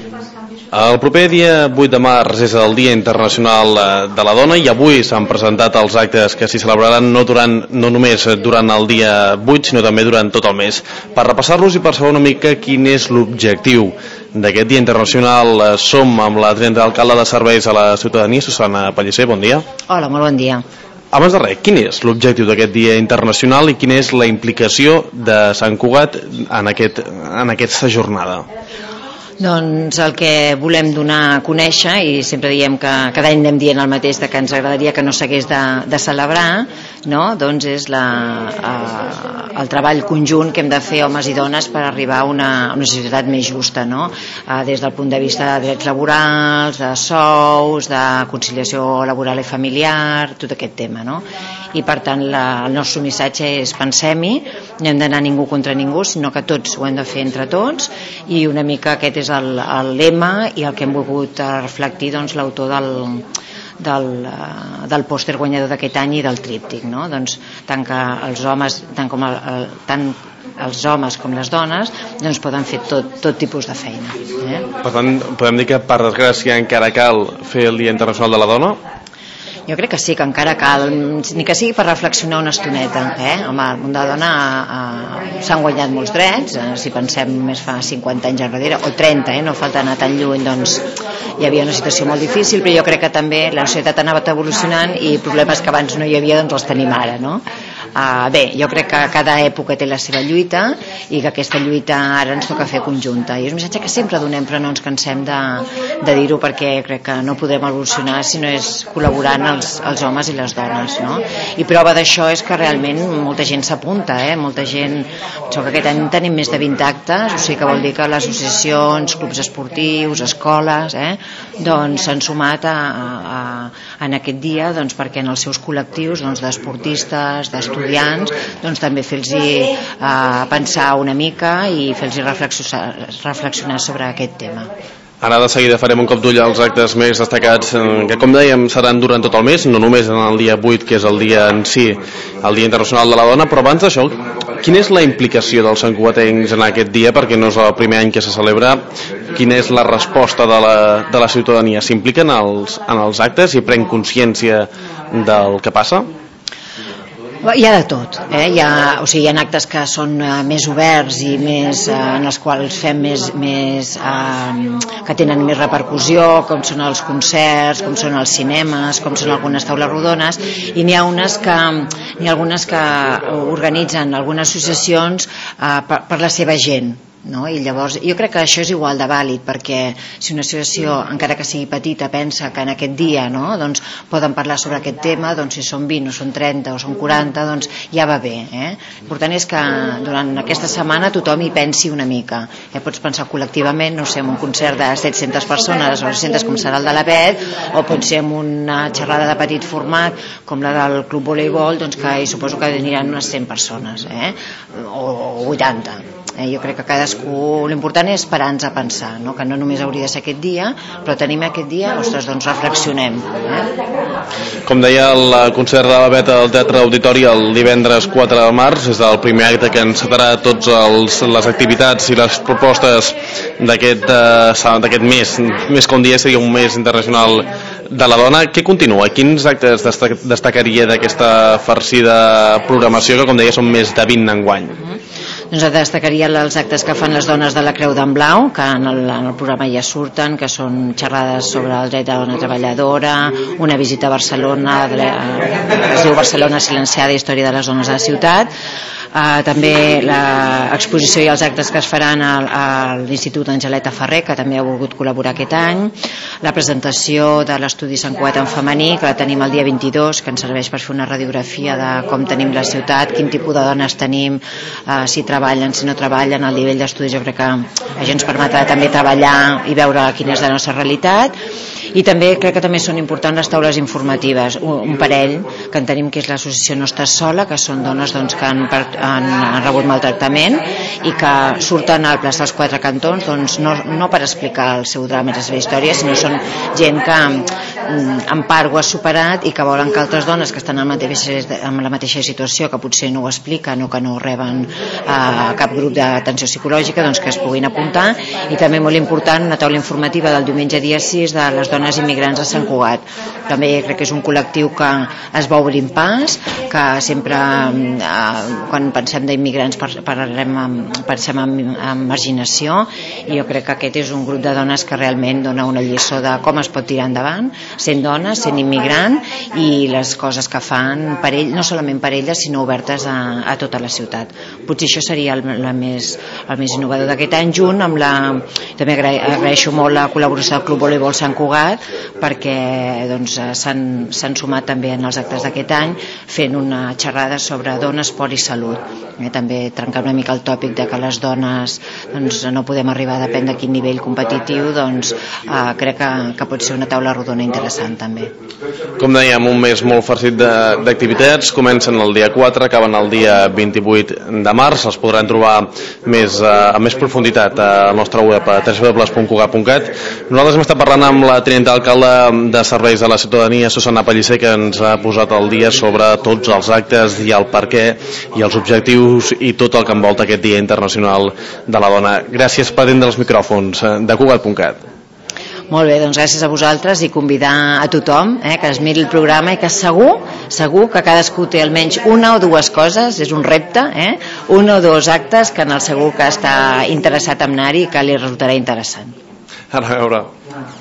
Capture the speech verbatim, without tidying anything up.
El proper dia vuit de març és el Dia Internacional de la Dona i avui s'han presentat els actes que s'hi celebraran no, durant, no només durant el dia vuit, sinó també durant tot el mes. Per repassar-los i per saber una mica quin és l'objectiu d'aquest Dia Internacional, som amb la tinenta d'alcalde de Serveis a la Ciutadania, Susana Pellicer, bon dia. Hola, molt bon dia. Abans de res, quin és l'objectiu d'aquest Dia Internacional i quina és la implicació de Sant Cugat en, aquest, en aquesta jornada? Doncs el que volem donar a conèixer, i sempre diem que cada any anem dient el mateix, de que ens agradaria que no s'hagués de, de celebrar, no? Doncs és la, eh, el treball conjunt que hem de fer homes i dones per arribar a una, una societat més justa, no? Eh, des del punt de vista de drets laborals, de sous, de conciliació laboral i familiar, tot aquest tema, no? I per tant la, el nostre missatge és pensem-hi, no hem d'anar ningú contra ningú, sinó que tots ho hem de fer entre tots, i una mica aquest és el, el lema i el que hem volgut reflectir, doncs, l'autor del, del, del pòster guanyador d'aquest any i del tríptic, no? Doncs, tant que els homes tant com el, el, tant els homes com les dones doncs poden fer tot, tot tipus de feina, eh? Per tant, podem dir que per desgràcia encara cal fer el Dia Internacional de la Dona? Jo crec que sí, que encara cal, ni que sigui per reflexionar una estoneta, eh? Home, el món de la dona s'han guanyat molts drets, eh? Si pensem més fa cinquanta anys enrere, o trenta, eh? No falta anar tan lluny, doncs hi havia una situació molt difícil, però jo crec que també la societat ha anat evolucionant i problemes que abans no hi havia, doncs els tenim ara, no? Uh, bé, jo crec que cada època té la seva lluita i que aquesta lluita ara ens toca fer conjunta, i és un missatge que sempre donem però no ens cansem de, de dir-ho, perquè crec que no podem evolucionar si no és col·laborant els, els homes i les dones, no? I prova d'això és que realment molta gent s'apunta, eh? Molta gent, so que aquest any tenim més de vint actes, o sigui que vol dir que les associacions, clubs esportius, escoles, eh? Doncs s'han sumat a, a, a, en aquest dia, doncs, perquè en els seus col·lectius, doncs, d'esportistes, d'estudiants, doncs també fer-los eh, pensar una mica i fer-los reflexionar, reflexionar sobre aquest tema. Ara de seguida farem un cop d'ull als actes més destacats que, com dèiem, seran durant tot el mes, no només en el dia vuit, que és el dia en si, el Dia Internacional de la Dona, però abans d'això, quina és la implicació dels santcugatencs en aquest dia, perquè no és el primer any que se celebra? Quina és la resposta de la, de la ciutadania? S'impliquen els, en els actes i pren consciència del que passa? Hi ha de tot, eh? Hi ha, o sigui, hi ha actes que són uh, més oberts i més, uh, en els quals fem més, més uh, que tenen més repercussió, com són els concerts, com són els cinemes, com són algunes taules rodones, i n'hi ha unes que n'hi ha algunes que organitzen algunes associacions uh, per, per la seva gent, no? I llavors jo crec que això és igual de vàlid, perquè si una associació, encara que sigui petita, pensa que en aquest dia, no? Doncs poden parlar sobre aquest tema, doncs si són vint o són trenta o són quaranta, doncs ja va bé, eh? L'important és que durant aquesta setmana tothom hi pensi una mica, eh? Pots pensar col·lectivament, no sé, en un concert de set-centes persones o set-centes com serà el de la Bet, o pot ser en una xerrada de petit format com la del Club Voleibol, doncs que hi suposo que aniran unes cent persones, eh? o, o vuitanta. Eh, jo crec que cadascú, l'important és parar-nos a pensar, no? Que no només hauria de ser aquest dia, però tenim aquest dia, ostres, doncs reflexionem, eh? Com deia, el concert de la Bet al Teatre Auditori el divendres quatre de març és el primer acte que encetarà tots els, les activitats i les propostes d'aquest uh, d'aquest mes, més que un dia seria un mes internacional de la dona. Què continua? Quins actes destacaria d'aquesta farcida programació que, com deia, són més de vint enguany? Doncs destacaria els actes que fan les dones de la Creu d'en Blau, que en el, en el programa ja surten, que són xerrades sobre el dret de la dona treballadora, una visita a Barcelona, es diu Barcelona silenciada, història de les dones de la ciutat, Uh, també l'exposició i els actes que es faran al, a l'Institut Angeleta Ferrer, que també ha volgut col·laborar aquest any, la presentació de l'estudi Sant Cugat en femení, que la tenim el dia vint-i-dos, que ens serveix per fer una radiografia de com tenim la ciutat, quin tipus de dones tenim, uh, si treballen, si no treballen, el nivell d'estudis. Jo crec que això ens permetrà també treballar i veure quina és la nostra realitat. I també crec que també són importants les taules informatives, un parell que en tenim, que és l'associació No Estàs Sola, que són dones doncs, que han, han, han rebut maltractament i que surten al plaç dels Quatre Cantons, doncs, no, no per explicar el seu drama i la seva història, sinó són gent que en part ho ha superat i que volen que altres dones que estan en la mateixa, en la mateixa situació, que potser no ho expliquen o que no reben a cap grup d'atenció psicològica, doncs que es puguin apuntar. I també molt important una taula informativa del diumenge dia sis de les dones immigrants de Sant Cugat. També crec que és un col·lectiu que es va obrint pas, que sempre eh, quan pensem d'immigrants parlem amb, pensem en, en marginació, i jo crec que aquest és un grup de dones que realment dona una lliçó de com es pot tirar endavant sent dones, sent immigrant, i les coses que fan per ell, no solament per elles sinó obertes a, a tota la ciutat. Potser això seria el, la més, el més innovador d'aquest any, junt amb la... També agraeixo molt la col·laboració del Club Voleibol Sant Cugat, perquè doncs, s'han sumat també en els actes d'aquest any fent una xerrada sobre dones, esport i salut. Eh, també trencar una mica el tòpic de que les dones doncs, no podem arribar a depèn de quin nivell competitiu, doncs eh, crec que, que pot ser una taula rodona interessant també. Com dèiem, un mes molt farcit d'activitats, comencen el dia quatre, acaben el dia vint-i-vuit de març, els podran trobar més, eh, amb més profunditat al nostre web a w w w punt cugat punt cat. Nosaltres hem estat parlant amb la tinenta alcalde de Serveis de la Ciutadania, Susana Pellicer, que ens ha posat al dia sobre tots els actes i el per què i els objectius i tot el que envolta aquest Dia Internacional de la Dona. Gràcies per atendre els micròfons de cugat punt cat. Molt bé, doncs gràcies a vosaltres, i convidar a tothom eh, que es miri el programa i que segur, segur que cadascú té almenys una o dues coses, és un repte, eh, un o dos actes que en el segur que està interessat en anar-hi i que li resultarà interessant. A veure.